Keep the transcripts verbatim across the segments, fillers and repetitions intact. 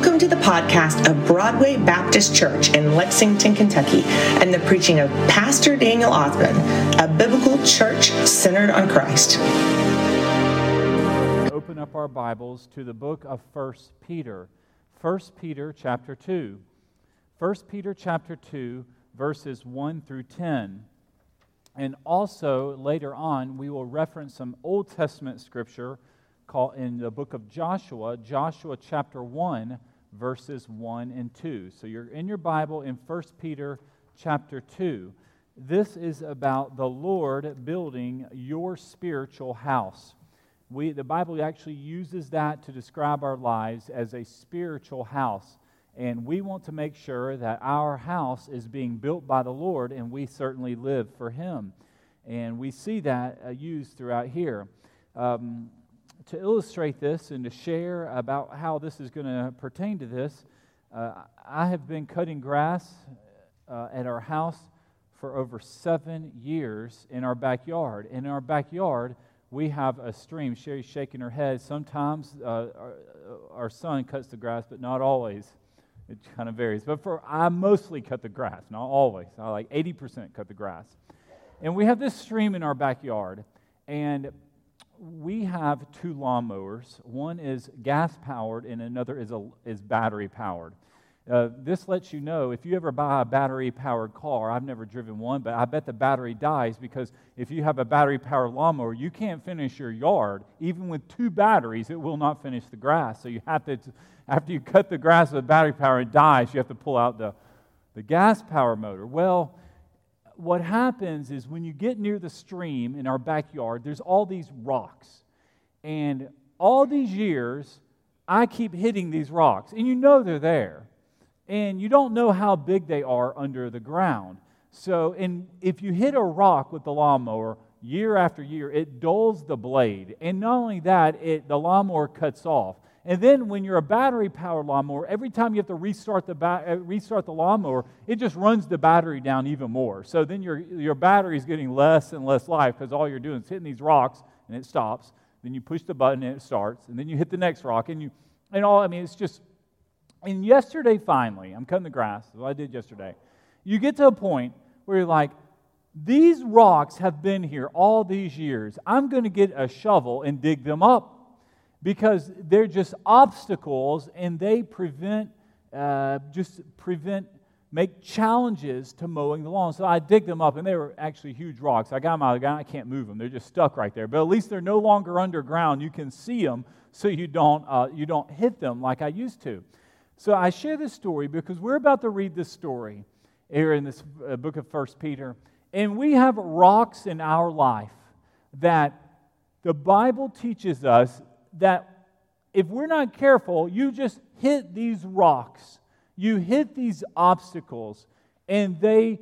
Welcome to the podcast of Broadway Baptist Church in Lexington, Kentucky, and the preaching of Pastor Daniel Othman, a biblical church centered on Christ. Open up our Bibles to the book of First Peter. First Peter chapter two. First Peter chapter two, verses one through ten. And also, later on, we will reference some Old Testament scripture called in the book of Joshua, Joshua chapter one, verses one and two. So you're in your Bible in First Peter chapter two. This is about the Lord building your spiritual house. We, the Bible actually uses that to describe our lives as a spiritual house. And we want to make sure that our house is being built by the Lord, and we certainly live for Him. And we see that uh, used throughout here. Um, to illustrate this and to share about how this is going to pertain to this, uh, I have been cutting grass uh, at our house for over seven years in our backyard. In our backyard, we have a stream. Sherry's shaking her head. Sometimes uh, our, our son cuts the grass, but not always. It kind of varies. But for I mostly cut the grass, not always. I like eighty percent cut the grass. And we have this stream in our backyard, and we have two lawnmowers. One is gas-powered, and another is a, is battery-powered. Uh, this lets you know, if you ever buy a battery-powered car, I've never driven one, but I bet the battery dies, because if you have a battery-powered lawnmower, you can't finish your yard. Even with two batteries, it will not finish the grass. So you have to, after you cut the grass with battery power, it dies, you have to pull out the, the gas-powered motor. Well, what happens is when you get near the stream in our backyard, there's all these rocks. And all these years, I keep hitting these rocks. And you know they're there. And you don't know how big they are under the ground. So and if you hit a rock with the lawnmower, year after year, it dulls the blade. And not only that, it the lawnmower cuts off. And then when you're a battery-powered lawnmower, every time you have to restart the ba- uh, restart the lawnmower, it just runs the battery down even more. So then your your battery is getting less and less life, because all you're doing is hitting these rocks and it stops. Then you push the button and it starts. And then you hit the next rock and you and all. I mean, it's just. And yesterday, finally, I'm cutting the grass. That's what I did yesterday. You get to a point where you're like, these rocks have been here all these years. I'm going to get a shovel and dig them up, because they're just obstacles, and they prevent, uh, just prevent, make challenges to mowing the lawn. So I dig them up, and they were actually huge rocks. I got them out of the ground. I can't move them. They're just stuck right there. But at least they're no longer underground. You can see them, so you don't uh, you don't hit them like I used to. So I share this story because we're about to read this story here in this uh, book of First Peter, and we have rocks in our life that the Bible teaches us that if we're not careful, you just hit these rocks, you hit these obstacles, and they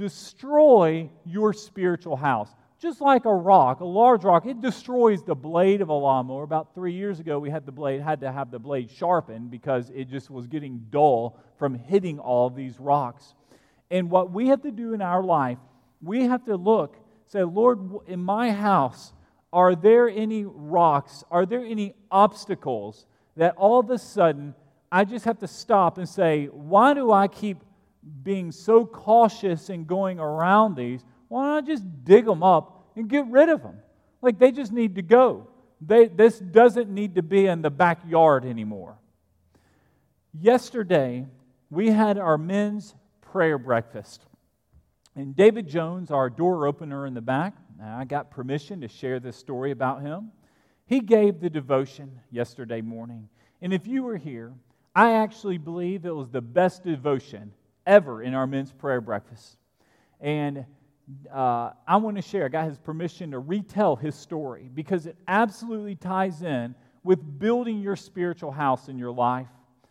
destroy your spiritual house. Just like a rock, a large rock, it destroys the blade of a lawnmower. About three years ago, we had the blade had to have the blade sharpened because it just was getting dull from hitting all of these rocks. And what we have to do in our life, we have to look, say, Lord, in my house, are there any rocks, are there any obstacles that all of a sudden I just have to stop and say, why do I keep being so cautious and going around these? Why don't I just dig them up and get rid of them? Like, they just need to go. They, this doesn't need to be in the backyard anymore. Yesterday, we had our men's prayer breakfast. And David Jones, our door opener in the back, I got permission to share this story about him. He gave the devotion yesterday morning. And if you were here, I actually believe it was the best devotion ever in our men's prayer breakfast. And uh, I want to share, I got his permission to retell his story because it absolutely ties in with building your spiritual house in your life.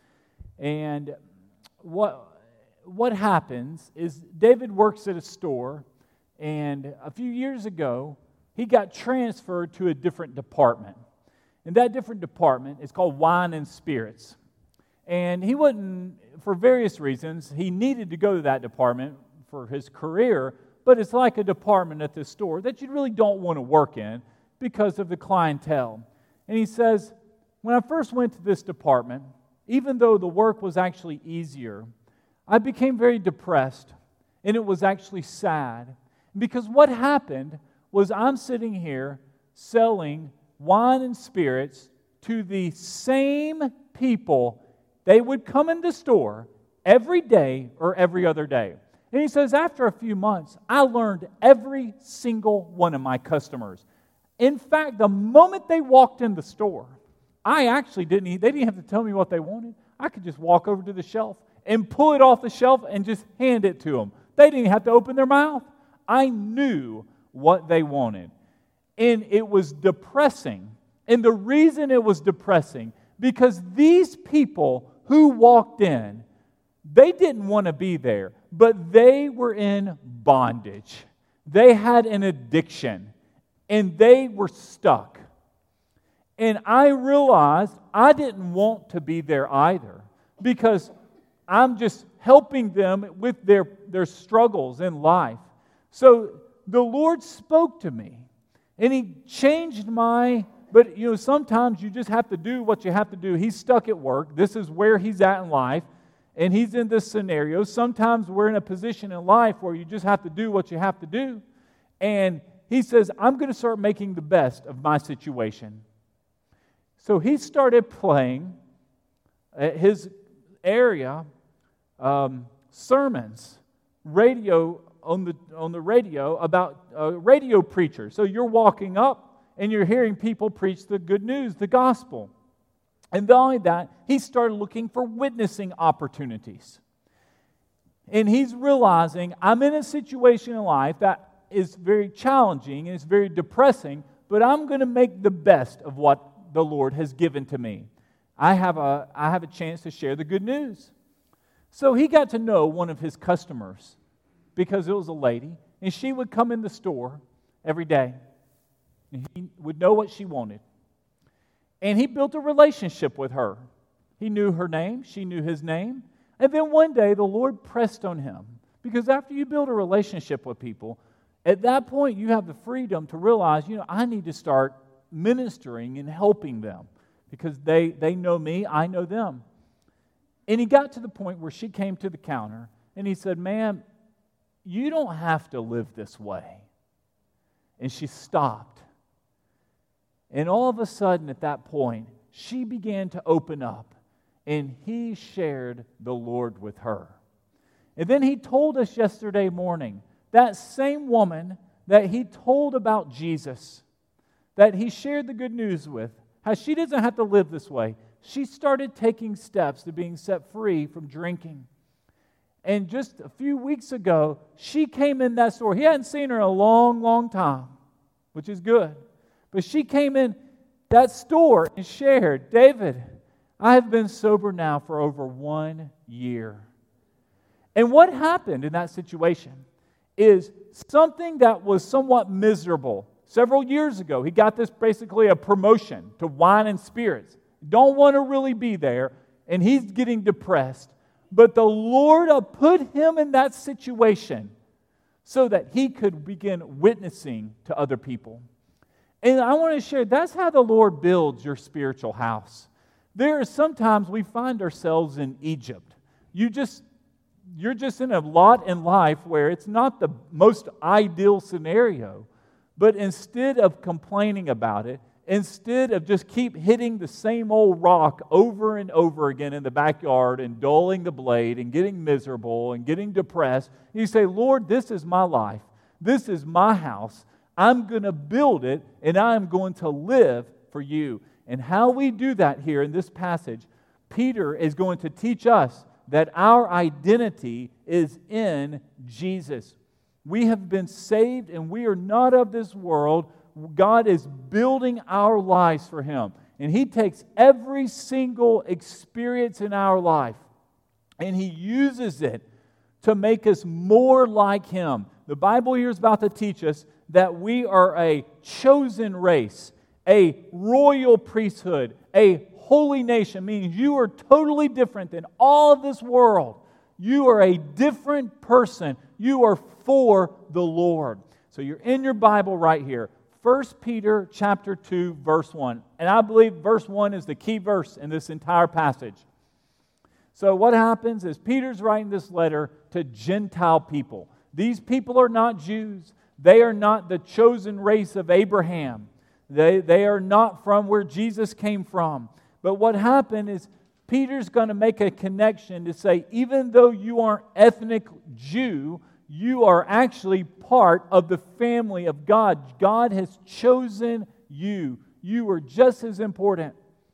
And what, what happens is David works at a store. And a few years ago, he got transferred to a different department. And that different department is called Wine and Spirits. And he wouldn't, for various reasons, he needed to go to that department for his career, but it's like a department at this store that you really don't want to work in because of the clientele. And he says, when I first went to this department, even though the work was actually easier, I became very depressed, and it was actually sad. Because what happened was I'm sitting here selling wine and spirits to the same people. They would come in the store every day or every other day. And he says, after a few months, I learned every single one of my customers. In fact, the moment they walked in the store, I actually didn't, they didn't have to tell me what they wanted. I could just walk over to the shelf and pull it off the shelf and just hand it to them. They didn't have to open their mouth. I knew what they wanted. And it was depressing. And the reason it was depressing, because these people who walked in, they didn't want to be there, but they were in bondage. They had an addiction, and they were stuck. And I realized I didn't want to be there either, because I'm just helping them with their, their struggles in life. So the Lord spoke to me, and He changed my, but you know, sometimes you just have to do what you have to do. He's stuck at work. This is where he's at in life, and he's in this scenario. Sometimes we're in a position in life where you just have to do what you have to do. And He says, I'm going to start making the best of my situation. So He started playing at his area um, sermons, radio on the on the radio about uh, radio preachers. So you're walking up and you're hearing people preach the good news, the gospel. And not only that, he started looking for witnessing opportunities. And he's realizing, I'm in a situation in life that is very challenging and it's very depressing, but I'm going to make the best of what the Lord has given to me. I have a I have a chance to share the good news. So he got to know one of his customers, because it was a lady, and she would come in the store every day, and he would know what she wanted. And he built a relationship with her. He knew her name, she knew his name, and then one day the Lord pressed on him, because after you build a relationship with people, at that point you have the freedom to realize, you know, I need to start ministering and helping them, because they, they know me, I know them. And he got to the point where she came to the counter, and he said, ma'am, you don't have to live this way. And she stopped. And all of a sudden at that point, she began to open up, and he shared the Lord with her. And then he told us yesterday morning, that same woman that he told about Jesus, that he shared the good news with, how she doesn't have to live this way. She started taking steps to being set free from drinking. And just a few weeks ago, she came in that store. He hadn't seen her in a long, long time, which is good. But she came in that store and shared, David, I have been sober now for over one year. And what happened in that situation is something that was somewhat miserable. Several years ago, he got this basically a promotion to wine and spirits. Don't want to really be there, and he's getting depressed. But the Lord put him in that situation so that he could begin witnessing to other people. And I want to share, that's how the Lord builds your spiritual house. There are sometimes we find ourselves in Egypt. You just, you're just in a lot in life where it's not the most ideal scenario. But instead of complaining about it, instead of just keep hitting the same old rock over and over again in the backyard and dulling the blade and getting miserable and getting depressed, you say, Lord, this is my life. This is my house. I'm going to build it, and I'm going to live for you. And how we do that here in this passage, Peter is going to teach us that our identity is in Jesus. We have been saved, and we are not of this world. God is building our lives for Him. And He takes every single experience in our life, and He uses it to make us more like Him. The Bible here is about to teach us that we are a chosen race, a royal priesthood, a holy nation, meaning you are totally different than all of this world. You are a different person. You are for the Lord. So you're in your Bible right here. First Peter chapter two, verse one. And I believe verse one is the key verse in this entire passage. So what happens is Peter's writing this letter to Gentile people. These people are not Jews. They are not the chosen race of Abraham. They, they are not from where Jesus came from. But what happened is Peter's going to make a connection to say, even though you aren't ethnic Jew, you are actually part of the family of God. God has chosen you. You are just as important.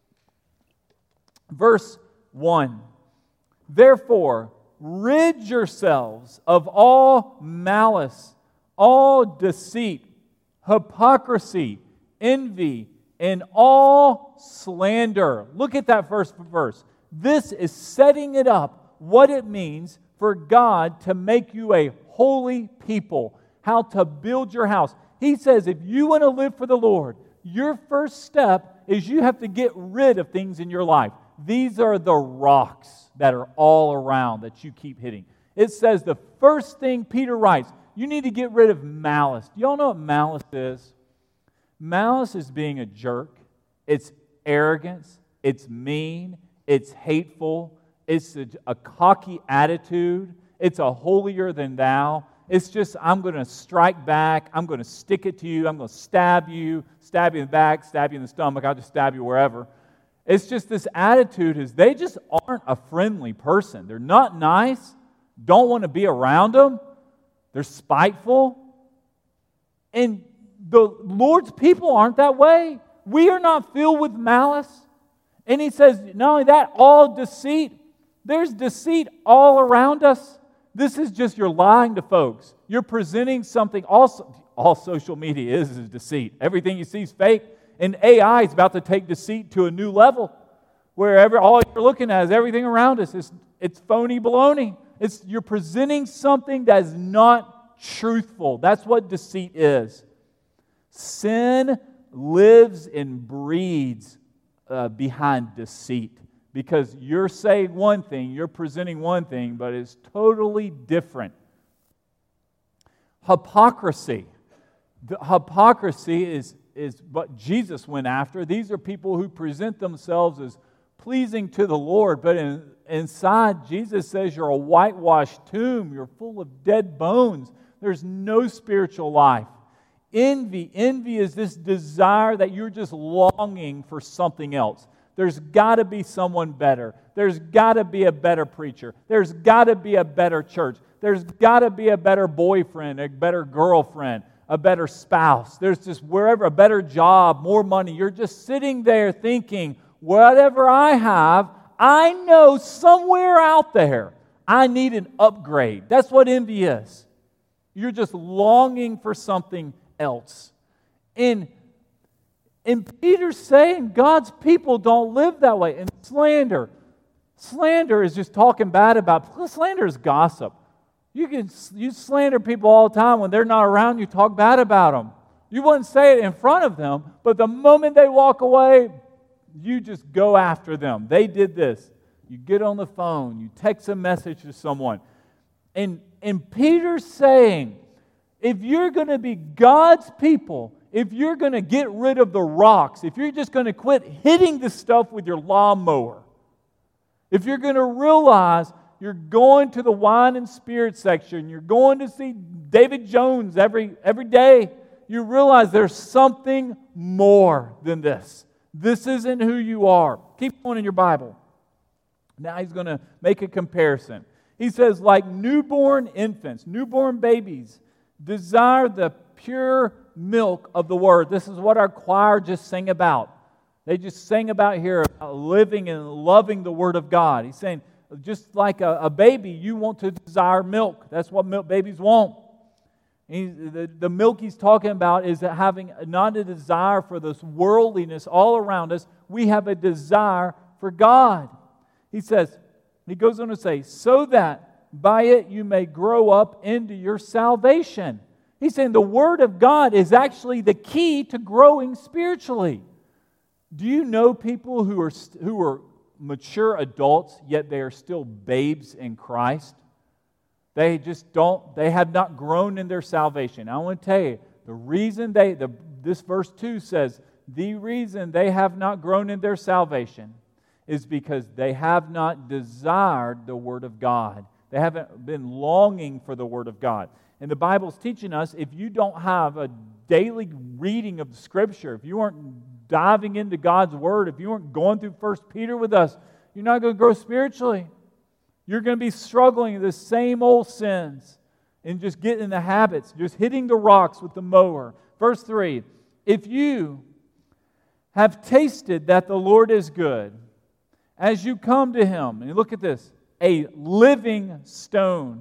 Verse one. Therefore, rid yourselves of all malice, all deceit, hypocrisy, envy, and all slander. Look at that first verse. This is setting it up, what it means for God to make you a holy people, how to build your house. He says if you want to live for the Lord, your first step is you have to get rid of things in your life. These are the rocks that are all around that you keep hitting. It says the first thing Peter writes, you need to get rid of malice. Do y'all know what malice is? Malice is being a jerk. It's arrogance. It's mean. It's hateful. It's a, a cocky attitude. It's a holier than thou. It's just, I'm going to strike back. I'm going to stick it to you. I'm going to stab you, stab you in the back, stab you in the stomach. I'll just stab you wherever. It's just this attitude is they just aren't a friendly person. They're not nice. Don't want to be around them. They're spiteful. And the Lord's people aren't that way. We are not filled with malice. And he says, not only that, all deceit. There's deceit all around us. This is just you're lying to folks. You're presenting something. Also, all social media is is deceit. Everything you see is fake. And A I is about to take deceit to a new level, where every, all you're looking at is everything around us. It's, it's phony baloney. It's, you're presenting something that is not truthful. That's what deceit is. Sin lives and breeds uh, behind deceit, because you're saying one thing, you're presenting one thing, but it's totally different. Hypocrisy. The hypocrisy is is what Jesus went after. These are people who present themselves as pleasing to the Lord, but in, inside, Jesus says you're a whitewashed tomb. You're full of dead bones. There's no spiritual life. Envy. Envy is this desire that you're just longing for something else. There's got to be someone better. There's got to be a better preacher. There's got to be a better church. There's got to be a better boyfriend, a better girlfriend, a better spouse. There's just wherever, a better job, more money. You're just sitting there thinking, whatever I have, I know somewhere out there I need an upgrade. That's what envy is. You're just longing for something else. And, and Peter's saying God's people don't live that way. And slander. Slander is just talking bad about, slander is gossip. You can you slander people all the time. When they're not around, you talk bad about them. You wouldn't say it in front of them, but the moment they walk away, you just go after them. They did this. You get on the phone. You text a message to someone. And, and Peter's saying, if you're going to be God's people, if you're going to get rid of the rocks, if you're just going to quit hitting the stuff with your lawnmower, if you're going to realize you're going to the wine and spirit section, you're going to see David Jones every, every day, you realize there's something more than this. This isn't who you are. Keep going in your Bible. Now he's going to make a comparison. He says, like newborn infants, newborn babies, desire the pure milk of the Word. This is what our choir just sang about. They just sang about here, about living and loving the Word of God. He's saying, just like a, a baby, you want to desire milk. That's what milk babies want. He, the, the milk he's talking about is that having not a desire for this worldliness all around us. We have a desire for God. He says, he goes on to say, so that by it you may grow up into your salvation. He's saying the Word of God is actually the key to growing spiritually. Do you know people who are who are mature adults, yet they are still babes in Christ? They just don't, they have not grown in their salvation. I want to tell you, the reason they, the, this verse two says, the reason they have not grown in their salvation is because they have not desired the Word of God. They haven't been longing for the Word of God. And the Bible's teaching us, if you don't have a daily reading of the Scripture, if you aren't diving into God's Word, if you aren't going through First Peter with us, you're not going to grow spiritually. You're going to be struggling with the same old sins and just getting in the habits, just hitting the rocks with the mower. Verse three, if you have tasted that the Lord is good, as you come to Him, and look at this, a living stone.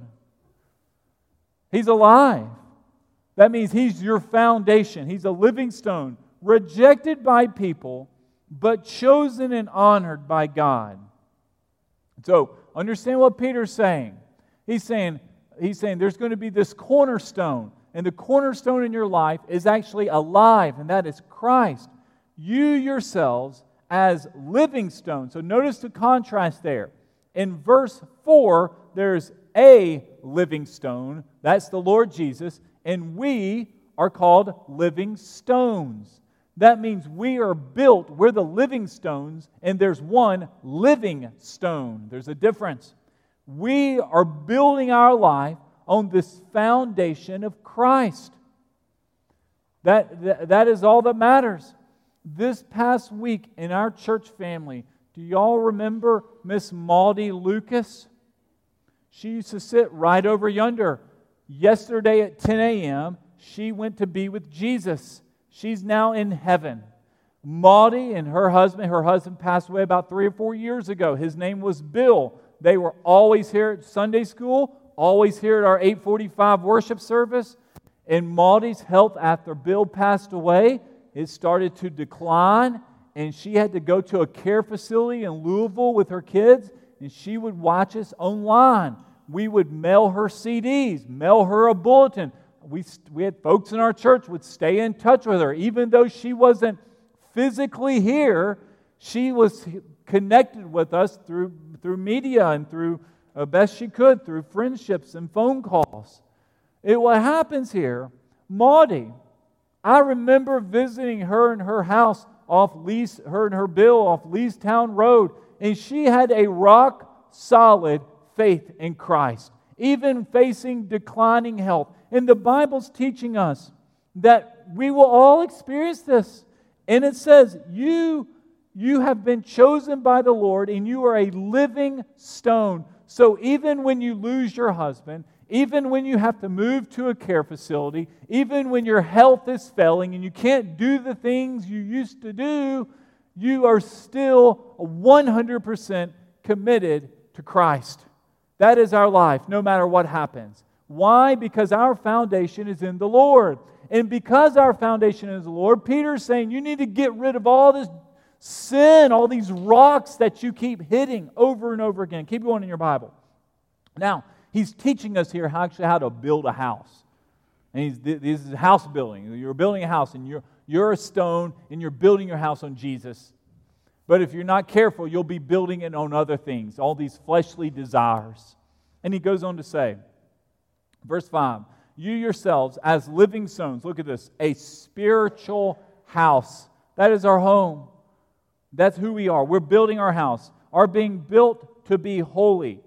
He's alive. That means He's your foundation. He's a living stone, rejected by people, but chosen and honored by God. So, understand what Peter's saying. He's saying, he's saying there's going to be this cornerstone, and the cornerstone in your life is actually alive, and that is Christ. You yourselves as living stones. So notice the contrast there. In verse four, there's a living stone. That's the Lord Jesus. And we are called living stones. That means we are built, we're the living stones, and there's one living stone. There's a difference. We are building our life on this foundation of Christ. That, that, that is all that matters. This past week in our church family, do y'all remember Miss Maudie Lucas? She used to sit right over yonder. Yesterday at ten a.m., she went to be with Jesus. She's now in heaven. Maudie and her husband, her husband passed away about three or four years ago. His name was Bill. They were always here at Sunday school, always here at our eight forty-five worship service. And Maudie's health after Bill passed away, it started to decline, and she had to go to a care facility in Louisville with her kids, and she would watch us online. We would mail her C Ds, mail her a bulletin. We, we had folks in our church would stay in touch with her. Even though she wasn't physically here, she was connected with us through, through media and through, uh, best she could, through friendships and phone calls. It, what happens here, Maudie, I remember visiting her in her house off Lees, her and her Bill off Leestown Road, and she had a rock-solid faith in Christ, even facing declining health. And the Bible's teaching us that we will all experience this. And it says, you, you have been chosen by the Lord, and you are a living stone. So even when you lose your husband, even when you have to move to a care facility, even when your health is failing and you can't do the things you used to do, you are still one hundred percent committed to Christ. That is our life, no matter what happens. Why? Because our foundation is in the Lord. And because our foundation is the Lord, Peter's saying you need to get rid of all this sin, all these rocks that you keep hitting over and over again. Keep going in your Bible. Now, he's teaching us here how actually how to build a house. And he's, this is house building. You're building a house, and you're, you're a stone, and you're building your house on Jesus. But if you're not careful, you'll be building it on other things, all these fleshly desires. And he goes on to say, verse five, you yourselves as living stones, look at this, a spiritual house. That is our home. That's who we are. We're building our house, are being built to be holy,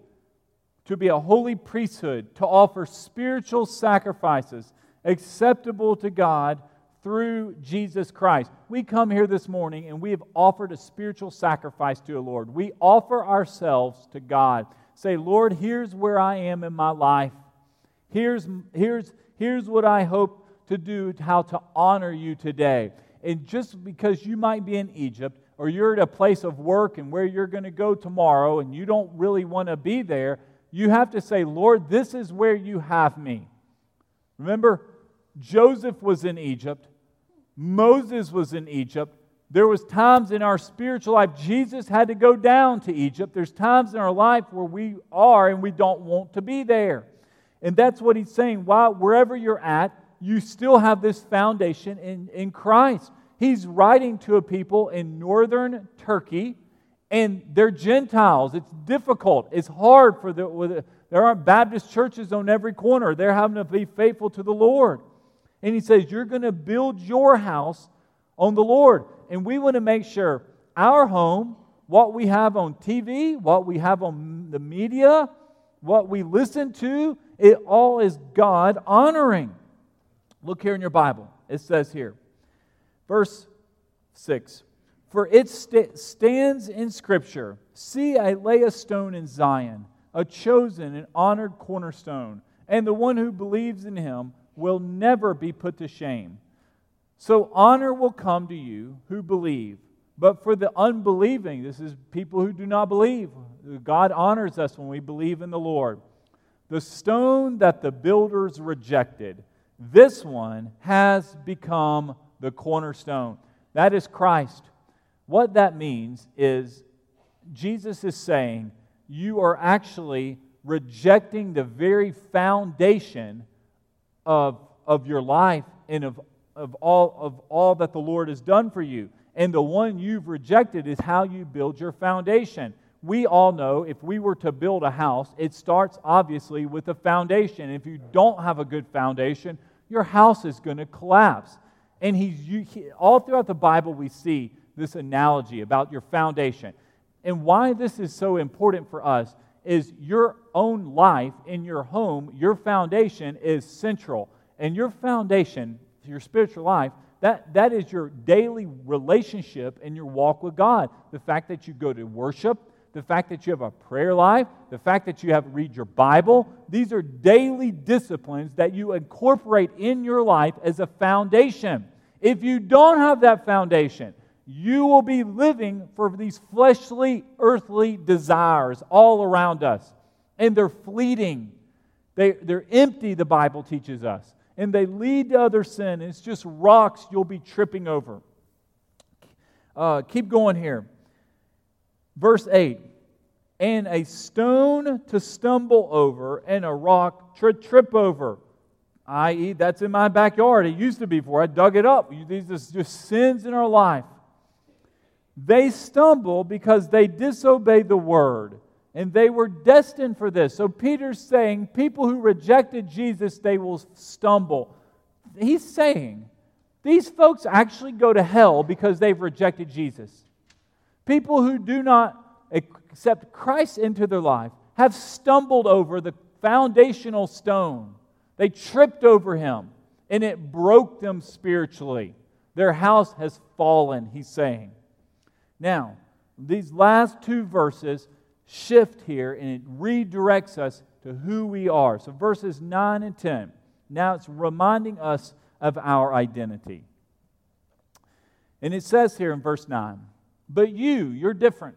to be a holy priesthood, to offer spiritual sacrifices acceptable to God through Jesus Christ. We come here this morning and we have offered a spiritual sacrifice to the Lord. We offer ourselves to God. Say, Lord, here's where I am in my life. Here's, here's, here's what I hope to do, how to honor you today. And just because you might be in Egypt, or you're at a place of work and where you're going to go tomorrow and you don't really want to be there, you have to say, Lord, this is where you have me. Remember, Joseph was in Egypt. Moses was in Egypt. There was times in our spiritual life, Jesus had to go down to Egypt. There's times in our life where we are and we don't want to be there. And that's what he's saying. While wherever you're at, you still have this foundation in, in Christ. He's writing to a people in northern Turkey, and they're Gentiles. It's difficult. It's hard for the. There aren't Baptist churches on every corner. They're having to be faithful to the Lord. And he says, you're going to build your house on the Lord. And we want to make sure our home what we have on T V, what we have on the media, what we listen to, it all is God honoring. Look here in your Bible. It says here, verse six, "For it st- stands in Scripture, see, I lay a stone in Zion, a chosen and honored cornerstone, and the one who believes in him will never be put to shame. So honor will come to you who believe. But for the unbelieving," this is people who do not believe, God honors us when we believe in the Lord, "the stone that the builders rejected, this one has become the cornerstone." That is Christ. What that means is Jesus is saying you are actually rejecting the very foundation of, of your life and of, of, all, of all that the Lord has done for you. And the one you've rejected is how you build your foundation. We all know if we were to build a house, it starts obviously with a foundation. If you don't have a good foundation, your house is going to collapse. And he's you, he, all throughout the Bible we see this analogy about your foundation. And why this is so important for us is your own life in your home, your foundation is central. And your foundation, your spiritual life, that, that is your daily relationship and your walk with God. The fact that you go to worship, the fact that you have a prayer life, the fact that you have to read your Bible, these are daily disciplines that you incorporate in your life as a foundation. If you don't have that foundation, you will be living for these fleshly, earthly desires all around us. And they're fleeting. They, they're empty, the Bible teaches us. And they lead to other sin. It's just rocks you'll be tripping over. Uh, keep going here. Verse eight. "And a stone to stumble over and a rock to trip over." that is, that's in my backyard. It used to be before I dug it up. These are just sins in our life. "They stumble because they disobey the word, and they were destined for this." So Peter's saying people who rejected Jesus, they will stumble. He's saying these folks actually go to hell because they've rejected Jesus. People who do not accept Christ into their life have stumbled over the foundational stone. They tripped over him, and it broke them spiritually. Their house has fallen, he's saying. Now, these last two verses shift here, and it redirects us to who we are. So verses nine and ten. Now it's reminding us of our identity. And it says here in verse nine, "But you, you're different.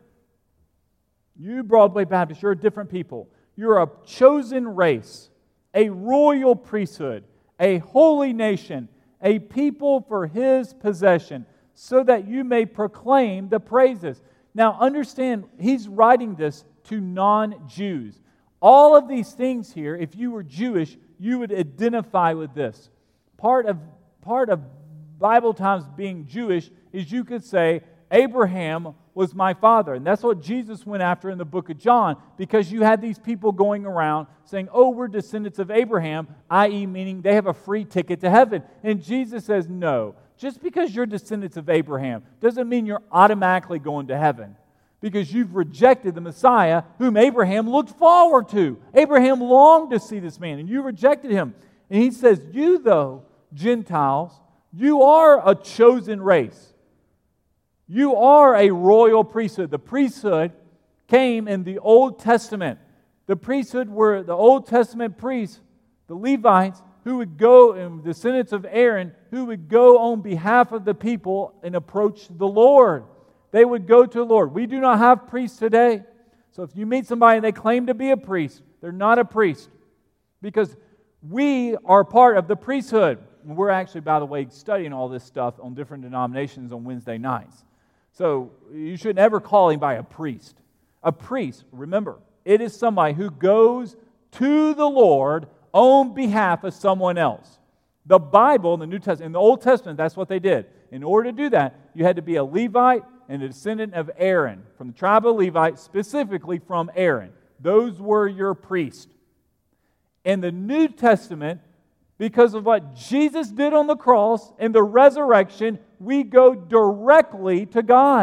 You, Broadway Baptist, you're a different people. You're a chosen race, a royal priesthood, a holy nation, a people for His possession, so that you may proclaim the praises." Now understand, he's writing this to non-Jews. All of these things here, if you were Jewish, you would identify with this. Part of, part of Bible times being Jewish is you could say, Abraham was my father. And that's what Jesus went after in the book of John, because you had these people going around saying, oh, we're descendants of Abraham, that is meaning they have a free ticket to heaven. And Jesus says, no. Just because you're descendants of Abraham doesn't mean you're automatically going to heaven, because you've rejected the Messiah whom Abraham looked forward to. Abraham longed to see this man, and you rejected him. And he says, you though, Gentiles, you are a chosen race. You are a royal priesthood. The priesthood came in the Old Testament. The priesthood were the Old Testament priests, the Levites, who would go, and descendants of Aaron, who would go on behalf of the people and approach the Lord. They would go to the Lord. We do not have priests today. So if you meet somebody and they claim to be a priest, they're not a priest, because we are part of the priesthood. We're actually, by the way, studying all this stuff on different denominations on Wednesday nights. So you should never call anybody a priest. A priest, remember, it is somebody who goes to the Lord on behalf of someone else. The Bible in the New Testament, in the Old Testament, that's what they did. In order to do that, you had to be a Levite and a descendant of Aaron, from the tribe of Levite, specifically from Aaron. Those were your priests. In the New Testament, because of what Jesus did on the cross and the resurrection, we go directly to God.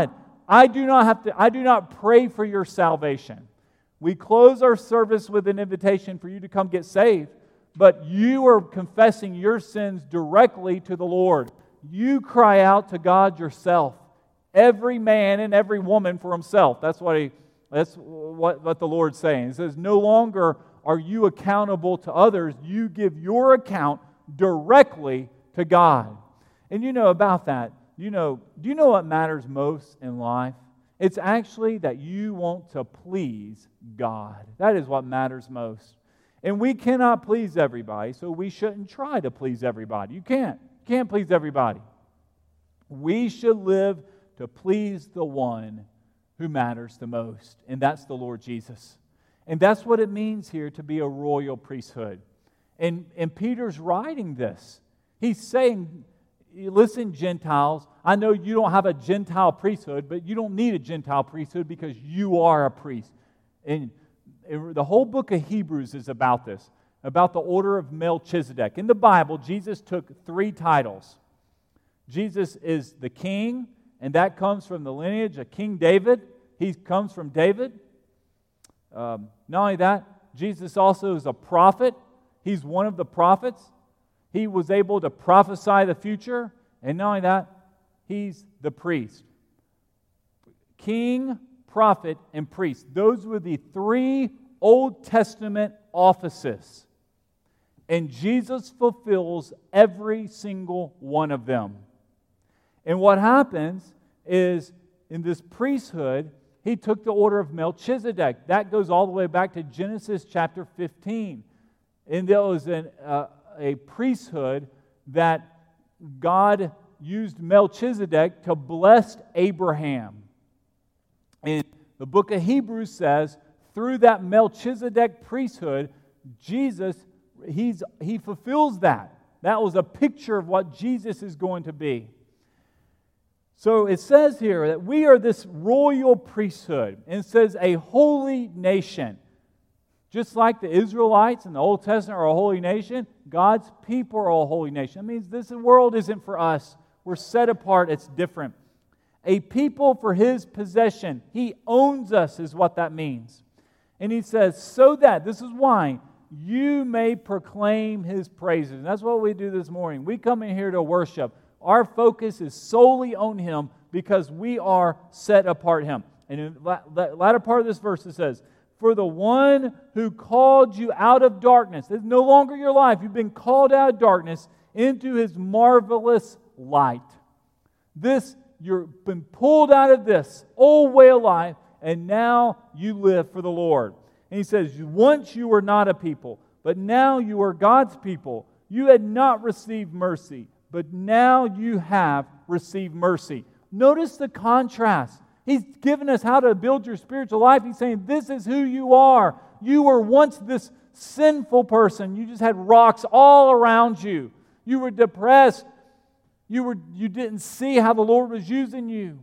I do not have to, I do not pray for your salvation. We close our service with an invitation for you to come get saved, but you are confessing your sins directly to the Lord. You cry out to God yourself. Every man and every woman for himself. That's what he, that's what, what the Lord's saying. He says, no longer are you accountable to others. You give your account directly to God. And you know about that. You know, do you know what matters most in life? It's actually that you want to please God. That is what matters most. And we cannot please everybody, so we shouldn't try to please everybody. You can't. You can't please everybody. We should live to please the one who matters the most, and that's the Lord Jesus. And that's what it means here to be a royal priesthood. And, and Peter's writing this. He's saying, listen, Gentiles, I know you don't have a Gentile priesthood, but you don't need a Gentile priesthood because you are a priest. And the whole book of Hebrews is about this, about the order of Melchizedek. In the Bible, Jesus took three titles. Jesus is the king, and that comes from the lineage of King David. He comes from David. Um, not only that, Jesus also is a prophet. He's one of the prophets. He was able to prophesy the future. And not only that, he's the priest. King, prophet, and priest. Those were the three Old Testament offices. And Jesus fulfills every single one of them. And what happens is, in this priesthood, he took the order of Melchizedek. That goes all the way back to Genesis chapter fifteen. And there was an, uh, a priesthood that God used Melchizedek to bless Abraham. And the book of Hebrews says, through that Melchizedek priesthood, Jesus, he's, he fulfills that. That was a picture of what Jesus is going to be. So it says here that we are this royal priesthood. And it says a holy nation. Just like the Israelites in the Old Testament are a holy nation, God's people are a holy nation. That means this world isn't for us. We're set apart. It's different. A people for His possession. He owns us is what that means. And He says, so that, this is why, you may proclaim His praises. And that's what we do this morning. We come in here to worship. Our focus is solely on Him because we are set apart Him. And in the latter part of this verse it says, for the one who called you out of darkness, this is no longer your life. You've been called out of darkness into His marvelous light. This, you've been pulled out of this old way of life, and now you live for the Lord. And He says, once you were not a people, but now you are God's people. You had not received mercy, but now you have received mercy. Notice the contrast. He's given us how to build your spiritual life. He's saying, this is who you are. You were once this sinful person. You just had rocks all around you. You were depressed. You were, you didn't see how the Lord was using you.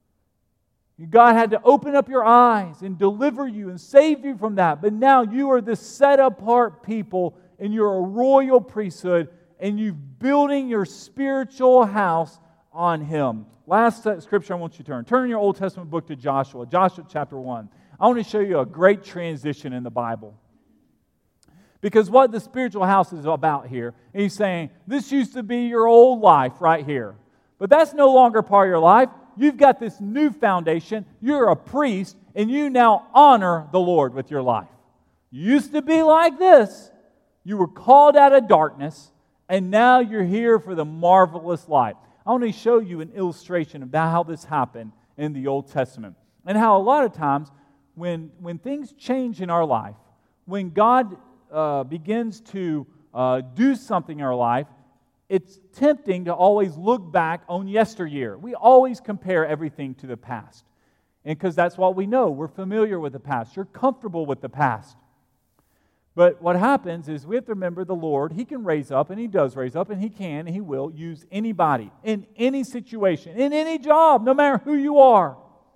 God had to open up your eyes and deliver you and save you from that. But now you are this set-apart people, and you're a royal priesthood, and you're building your spiritual house on Him. Last scripture I want you to turn. Turn in your Old Testament book to Joshua, Joshua chapter one. I want to show you a great transition in the Bible. Because what the spiritual house is about here, and He's saying, this used to be your old life right here. But that's no longer part of your life. You've got this new foundation. You're a priest, and you now honor the Lord with your life. You used to be like this. You were called out of darkness, and now you're here for the marvelous light. I want to show you an illustration of how this happened in the Old Testament. And how a lot of times when, when things change in our life, when God uh, begins to uh, do something in our life, it's tempting to always look back on yesteryear. We always compare everything to the past. And because that's what we know. We're familiar with the past. You're comfortable with the past. But what happens is we have to remember the Lord, He can raise up, and He does raise up, and He can, and He will use anybody, in any situation, in any job, no matter who you are.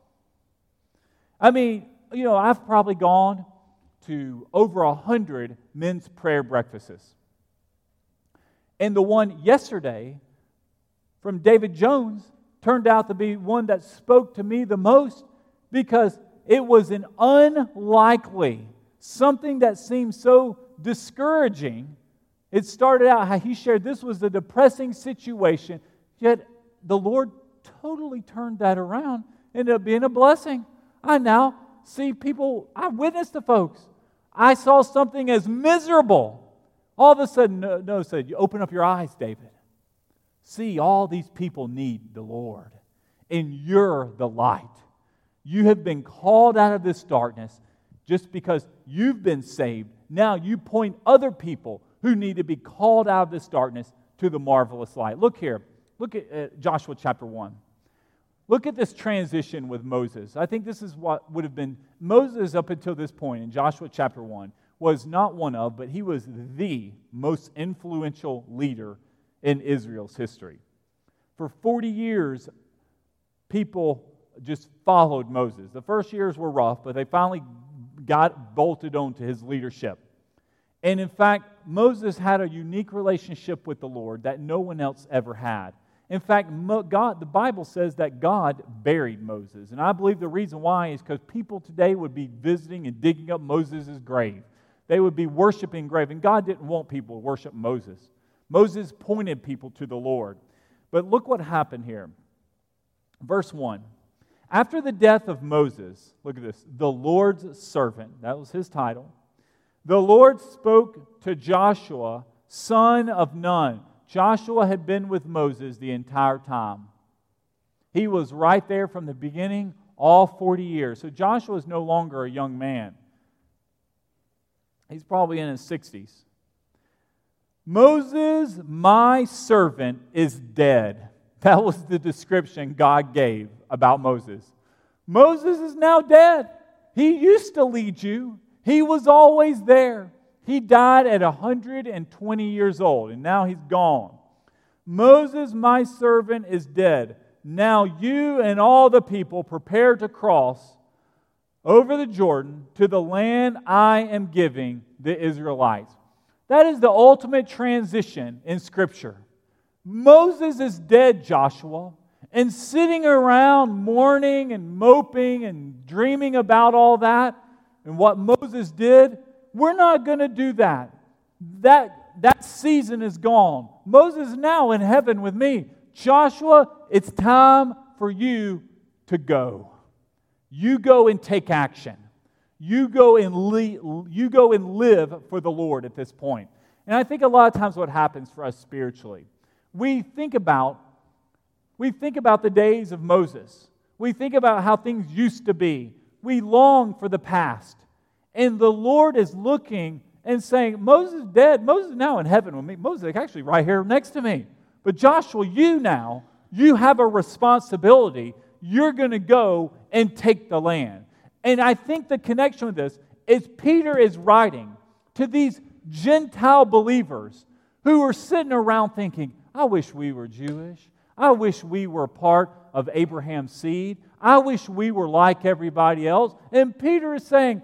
I mean, you know, I've probably gone to over a hundred men's prayer breakfasts. And the one yesterday from David Jones turned out to be one that spoke to me the most because it was an unlikely, something that seemed so discouraging. It started out how he shared this was a depressing situation, yet the Lord totally turned that around, ended up being a blessing. I now see people, I witnessed to folks. I saw something as miserable. All of a sudden, no, no said, you open up your eyes, David. See, all these people need the Lord, and you're the light. You have been called out of this darkness just because you've been saved. Now you point other people who need to be called out of this darkness to the marvelous light. Look here. Look at uh, Joshua chapter one. Look at this transition with Moses. I think this is what would have been Moses up until this point in Joshua chapter one was not one of, but he was the most influential leader in Israel's history. For forty years, people just followed Moses. The first years were rough, but they finally got bolted on to his leadership. And in fact, Moses had a unique relationship with the Lord that no one else ever had. In fact, God, the Bible says that God buried Moses. And I believe the reason why is because people today would be visiting and digging up Moses' grave. They would be worshiping grave. And God didn't want people to worship Moses. Moses pointed people to the Lord. But look what happened here. Verse one. After the death of Moses, look at this, the Lord's servant, that was his title, the Lord spoke to Joshua, son of Nun. Joshua had been with Moses the entire time. He was right there from the beginning, all forty years. So Joshua is no longer a young man. He's probably in his sixties. Moses, my servant, is dead. That was the description God gave about Moses. Moses is now dead. He used to lead you. He was always there. He died at one hundred twenty years old, and now he's gone. Moses, my servant, is dead. Now you and all the people prepare to cross over the Jordan to the land I am giving the Israelites. That is the ultimate transition in Scripture. Moses is dead, Joshua, and sitting around mourning and moping and dreaming about all that and what Moses did, we're not going to do that. That, that season is gone. Moses is now in heaven with me. Joshua, it's time for you to go. You go and take action. You go and le- you go and live for the Lord at this point. And I think a lot of times what happens for us spiritually, we think about we think about the days of Moses. We think about how things used to be. We long for the past. And the Lord is looking and saying, Moses is dead. Moses is now in heaven with me. Moses is actually right here next to me. But Joshua, you now, you have a responsibility. You're going to go and take the land. And I think the connection with this is Peter is writing to these Gentile believers who are sitting around thinking, I wish we were Jewish. I wish we were part of Abraham's seed. I wish we were like everybody else. And Peter is saying,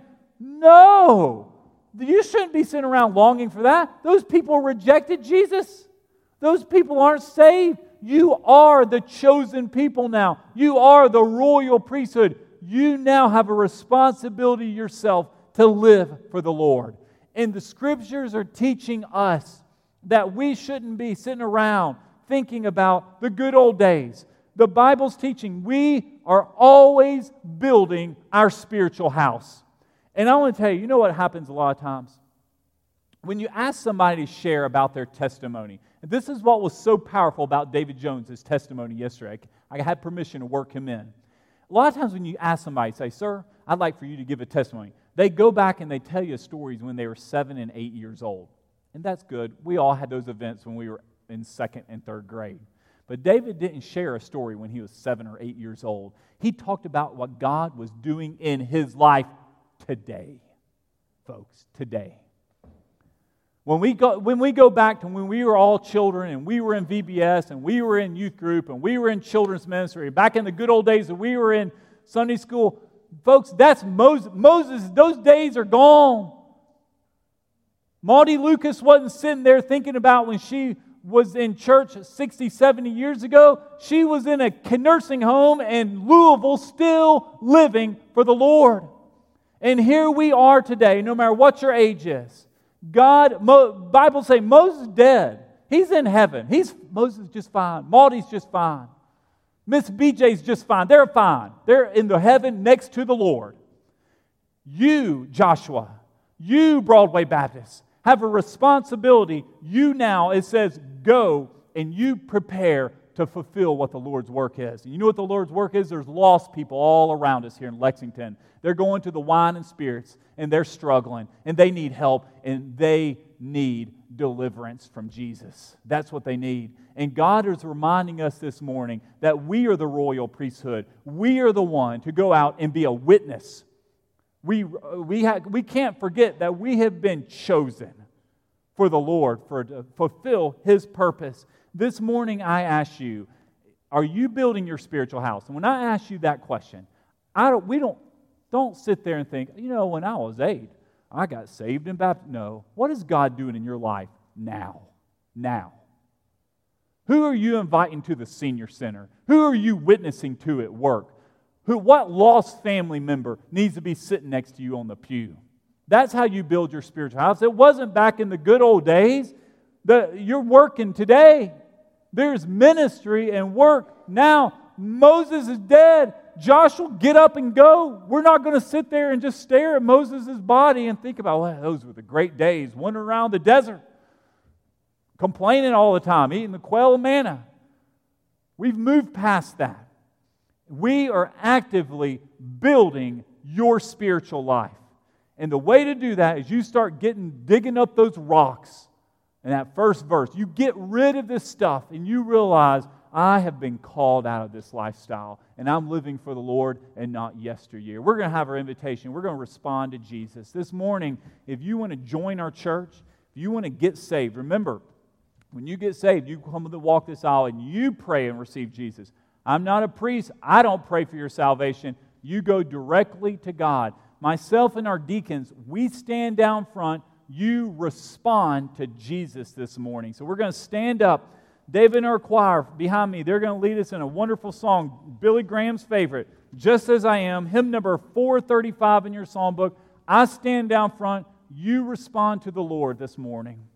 no, you shouldn't be sitting around longing for that. Those people rejected Jesus. Those people aren't saved. You are the chosen people now. You are the royal priesthood. You now have a responsibility yourself to live for the Lord. And the Scriptures are teaching us that we shouldn't be sitting around thinking about the good old days. The Bible's teaching we are always building our spiritual house. And I want to tell you, you know what happens a lot of times? When you ask somebody to share about their testimony, and this is what was so powerful about David Jones' testimony yesterday. I had permission to work him in. A lot of times when you ask somebody, say, sir, I'd like for you to give a testimony. They go back and they tell you stories when they were seven and eight years old. And that's good. We all had those events when we were in second and third grade. But David didn't share a story when he was seven or eight years old. He talked about what God was doing in his life today, folks, today. When we go when we go back to when we were all children and we were in V B S and we were in youth group and we were in children's ministry, back in the good old days that we were in Sunday school, folks, that's Moses. Moses, those days are gone. Maudie Lucas wasn't sitting there thinking about when she was in church sixty, seventy years ago. She was in a nursing home in Louisville still living for the Lord. And here we are today, no matter what your age is. God, Mo, Bible say Moses is dead. He's in heaven. He's Moses is just fine. Maldy's just fine. Miss B J's just fine. They're fine. They're in the heaven next to the Lord. You, Joshua, you, Broadway Baptist, have a responsibility. You now, it says, go and you prepare to fulfill what the Lord's work is. And you know what the Lord's work is? There's lost people all around us here in Lexington. They're going to the wine and spirits, and they're struggling, and they need help, and they need deliverance from Jesus. That's what they need. And God is reminding us this morning that we are the royal priesthood. We are the one to go out and be a witness. We, we, ha- we can't forget that we have been chosen for the Lord, for to fulfill His purpose. This morning I ask you, are you building your spiritual house? And when I ask you that question, I don't, we don't, don't sit there and think, you know, when I was eight, I got saved and baptized. No. What is God doing in your life now? Now. Who are you inviting to the senior center? Who are you witnessing to at work? Who, what lost family member needs to be sitting next to you on the pew? That's how you build your spiritual house. It wasn't back in the good old days. The, you're working today. There's ministry and work now. Moses is dead. Joshua, get up and go. We're not going to sit there and just stare at Moses' body and think about, well, those were the great days, wandering around the desert, complaining all the time, eating the quail and manna. We've moved past that. We are actively building your spiritual life. And the way to do that is you start getting digging up those rocks in that first verse. You get rid of this stuff and you realize, I have been called out of this lifestyle and I'm living for the Lord and not yesteryear. We're going to have our invitation. We're going to respond to Jesus. This morning, if you want to join our church, if you want to get saved, remember, when you get saved, you come to walk this aisle and you pray and receive Jesus. I'm not a priest. I don't pray for your salvation. You go directly to God. Myself and our deacons, we stand down front. You respond to Jesus this morning. So we're going to stand up. David and our choir behind me, they're going to lead us in a wonderful song, Billy Graham's favorite, Just As I Am, hymn number four thirty-five in your songbook. I stand down front. You respond to the Lord this morning.